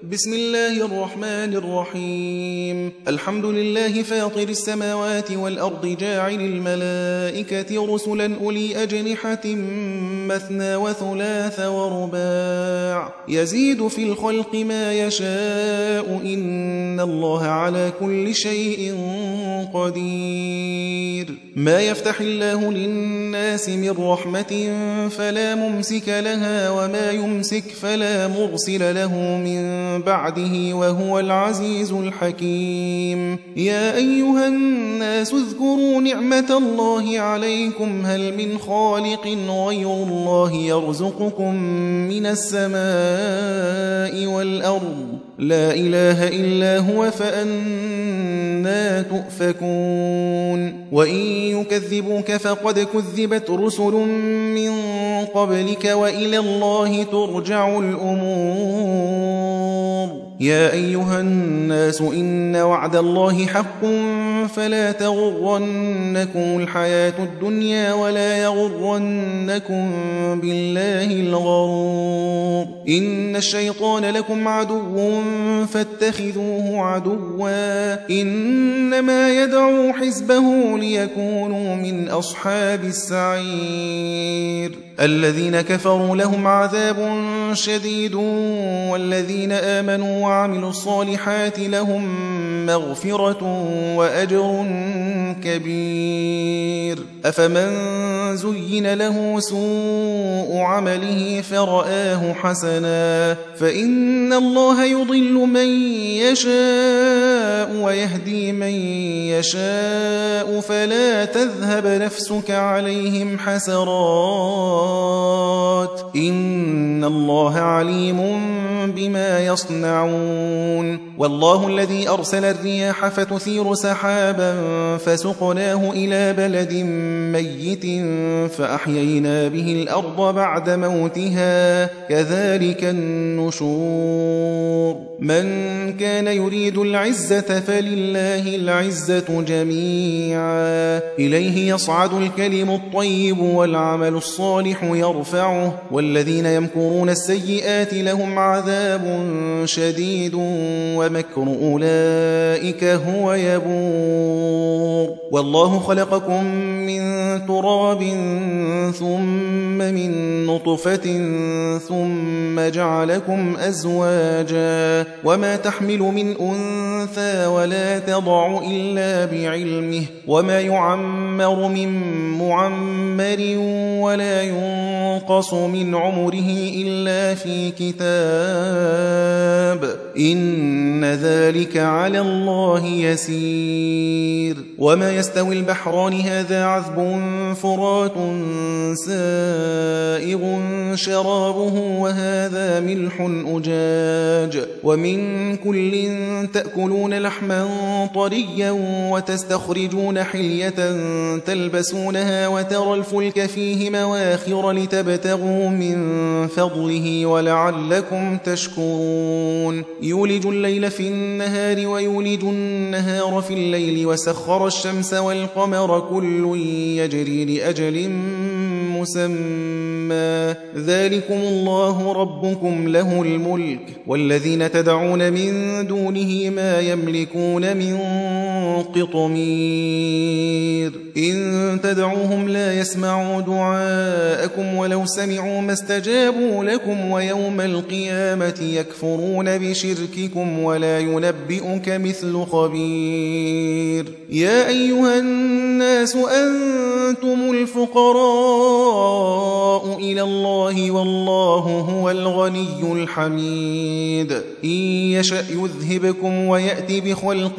بسم الله الرحمن الرحيم. الحمد لله فاطر السماوات والأرض جاعل الملائكة رسلا أولي أجنحة مثنى وثلاث ورباع يزيد في الخلق ما يشاء إن الله على كل شيء قدير. ما يفتح الله للناس من رحمة فلا ممسك لها وما يمسك فلا مرسل له من بعده وهو العزيز الحكيم. يا أيها الناس اذكروا نعمة الله عليكم هل من خالق غير الله يرزقكم من السماء والأرض لا إله إلا هو فأنى تؤفكون. وإن يكذبوك فقد كذبت رسل من قبلك وإلى الله ترجع الأمور. يا أيها الناس إن وعد الله حق فلا تغرنكم الحياة الدنيا ولا يغرنكم بالله الغرور. إن الشيطان لكم عدو فاتخذوه عدوا إنما يدعو حزبه ليكونوا من أصحاب السعير. الذين كفروا لهم عذاب شديد والذين آمنوا وعملوا الصالحات لهم مغفرة وأجر كبير. أفمن زين له سوء عمله فرآه حسنا فإن الله يضل من يشاء ويهدي من يشاء فلا تذهب نفسك عليهم حسرات إن الله عليم بما يصنعون. والله الذي أرسل الرياح فتثير سحابا فسقناه إلى بلد ميت فأحيينا به الأرض بعد موتها كذلك النشور. من كان يريد العزة فلله العزة جميعا إليه يصعد الكلم الطيب والعمل الصالح يرفعه والذين يمكرون السيئات لهم عذاب شديد ومكر أولئك هو يبور. والله خلقكم من تراب ثم من نطفة ثم جعلكم أزواجا وما تحمل من أنثى ولا تضع إلا بعلمه وما يعمر من معمر ولا ينقص من عمره إلا في كتاب إن ذلك على الله يسير. وما يستوي البحران هذا عذب فرات سائغ شرابه وهذا ملح أجاج ومن كل تأكلون لحما طريا وتستخرجون حلية تلبسونها وترى الفلك فيه مواخر لتبتغوا من فضله ولعلكم تشكرون. يولج الليل في النهار ويولج النهار في الليل وسخر الشمس والقمر كل يجري لأجل مسمى ذلكم الله ربكم له الملك والذين تدعون من دونه ما يملكون من قطمير. إن تدعوهم لا يسمعوا دعاءكم ولو سمعوا ما استجابوا لكم ويوم القيامة يكفرون بشرككم ولا ينبئك مثل خبير. يا أيها الناس أنتم الفقراء إلى الله والله هو الغني الحميد. إن يشأ يذهبكم ويأتي بخلق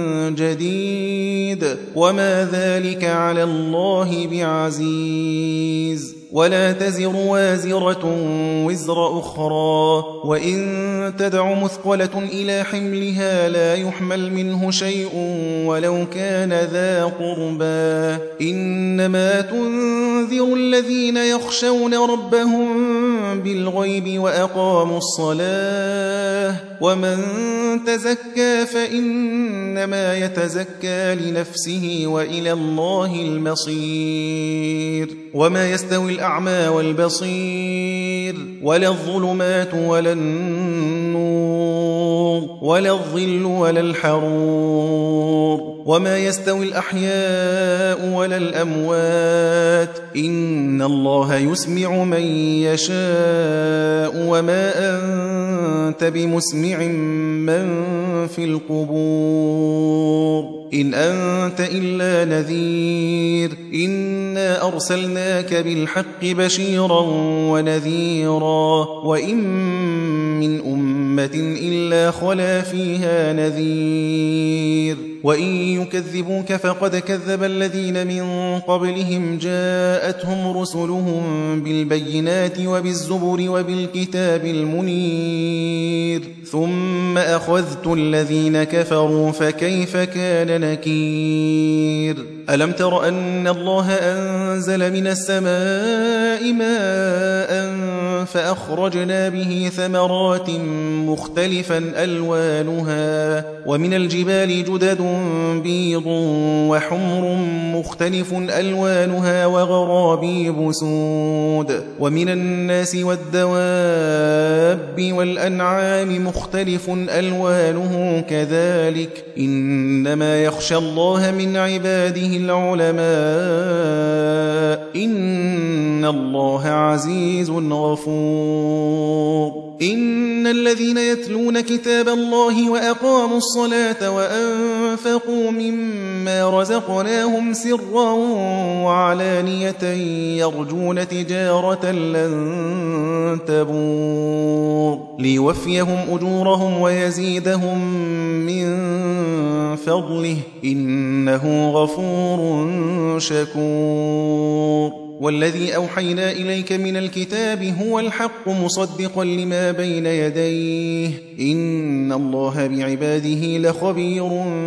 جديد وما ذلك على الله بعزيز. ولا تزر وازرة وزر أخرى وإن تدع مثقلة إلى حملها لا يحمل منه شيء ولو كان ذا قربى إنما تنذر الذين يخشون ربهم بالغيب وأقاموا الصلاة ومن تزكى فإنما يتزكى لنفسه وإلى الله المصير. وما يستوي الأعمى والبصير ولا الظلمات ولا النور ولا الظل ولا الحرور وما يستوي الأحياء ولا الأموات إن الله يسمع من يشاء وما أنت بمسمع من في القبور إن أنت إلا نذير إنا أرسلناك بالحق بشيرا ونذيرا وإن من أمة إلا خلا فيها نذير وإن يكذبوك فقد كذب الذين من قبلهم جاءتهم رسلهم بالبينات وبالزبر وبالكتاب المنير ثم أخذت الذين كفروا فكيف كان نكير ألم تر أن الله أنزل من السماء ماء فأخرجنا به ثمرات مختلفا ألوانها ومن الجبال جدد بيض وحمر مختلف ألوانها وغرابيب سود ومن الناس والدواب والأنعام مختلف ألوانه كذلك إنما يخشى الله من عباده العلماء إن الله عزيز غفور إن الذين يتلون كتاب الله وأقاموا الصلاة وأنفقوا مما رزقناهم سرا وعلانية يرجون تجارة لن تبور ليوفيهم أجورهم ويزيدهم من فضله إنه غفور شكور والذي أوحينا إليك من الكتاب هو الحق مصدقا لما بين يديه إن الله بعباده لخبير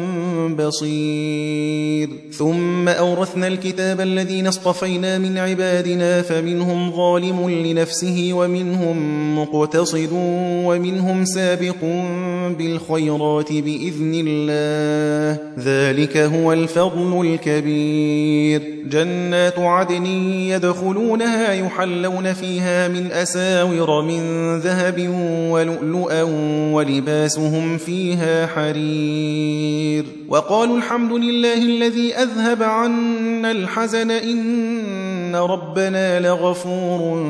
بصير ثم أورثنا الكتاب الذين اصطفينا من عبادنا فمنهم ظالم لنفسه ومنهم مقتصد ومنهم سابق بالخيرات بإذن الله ذلك هو الفضل الكبير جنات عدن يدخلونها يحلون فيها من أساور من ذهب ولؤلؤا ولباسهم فيها حرير وقالوا الحمد لله الذي أذهب عنا الحزن إن ربنا لغفور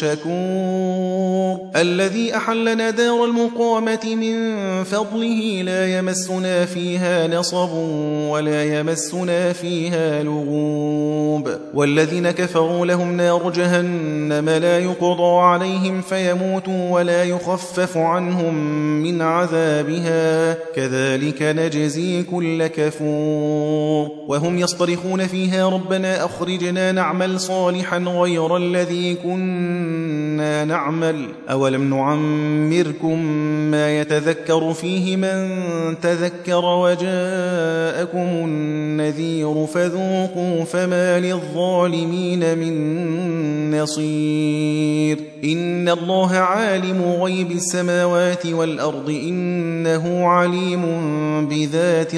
شكور الذي أحلنا دار المقامة من فضله لا يمسنا فيها نصب ولا يمسنا فيها لغوب والذين كفروا لهم نار جهنم لا يقضى عليهم فيموتوا ولا يخفف عنهم من عذابها كذلك نجزي كل كفور وهم يصطرخون فيها ربنا أخرجنا نعمل صالحا غير الذي كنا نعمل أولم نعمركم ما يتذكر فيه من تذكر وجاءكم النذير فذوقوا فما للظالمين من نصير إن الله عالم غيب السماوات والأرض إنه عليم بذات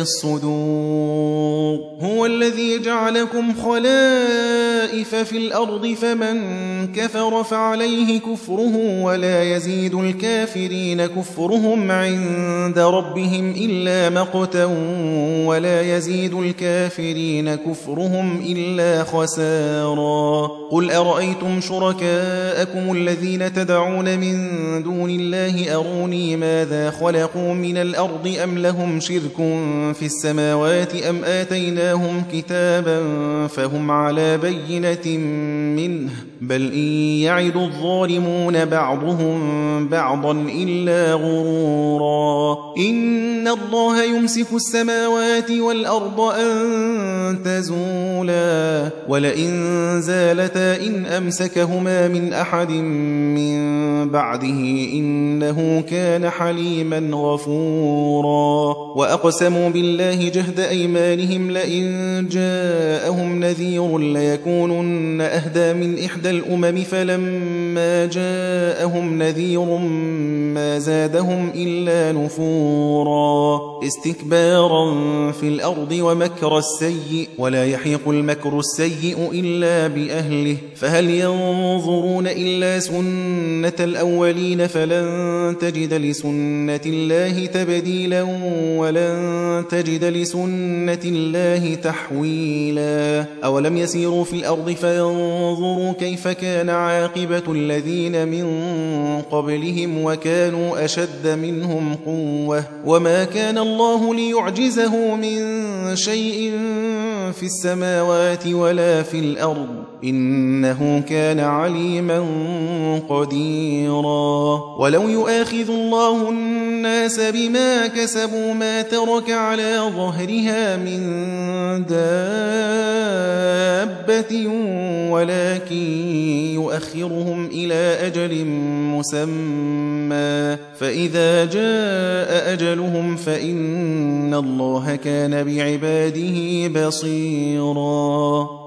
الصدور هو الذي جعلكم خلائف في الأرض فمن كفر فعليه كفره ولا يزيد الكافرين كفرهم عند ربهم إلا مقتا ولا يزيد الكافرين كفرهم إلا خسارا قل أرأيتم شركاءكم الذين تدعون من دون الله أروني ماذا خلقوا من الأرض أم لهم شرك في السماوات أم آتيناهم كتابا فهم على بينة منه بل إن يعد الظالمون بعضهم بعضا إلا غرورا إن الله يمسك السماوات والأرض أن تزولا ولئن زالتا إن أمسكهما من أحد من بعده إنه كان حليما غفورا وأقسموا بالله جهد أيمانهم لئن جاءهم نذير ليكونن أهدى من إحدى الأمم فلما فلما جاءهم نذير ما زادهم إلا نفورا استكبارا في الأرض ومكر السيء ولا يحيق المكر السيء إلا بأهله فهل ينظرون إلا سنة الأولين فلن تجد لسنة الله تبديلا ولن تجد لسنة الله تحويلا أولم يسيروا في الأرض فينظروا كيف كان عاقبة الذين من قبلهم وكانوا أشد منهم قوة وما كان الله ليعجزه من شيء في السماوات ولا في الأرض إنه كان عليما قديرا ولو يؤاخذ الله الناس بما كسبوا ما ترك على ظهرها من دابة ولكن يؤخرهم إلى أجل مسمى فإذا جاء أجلهم فإن الله كان بعباده بصيرا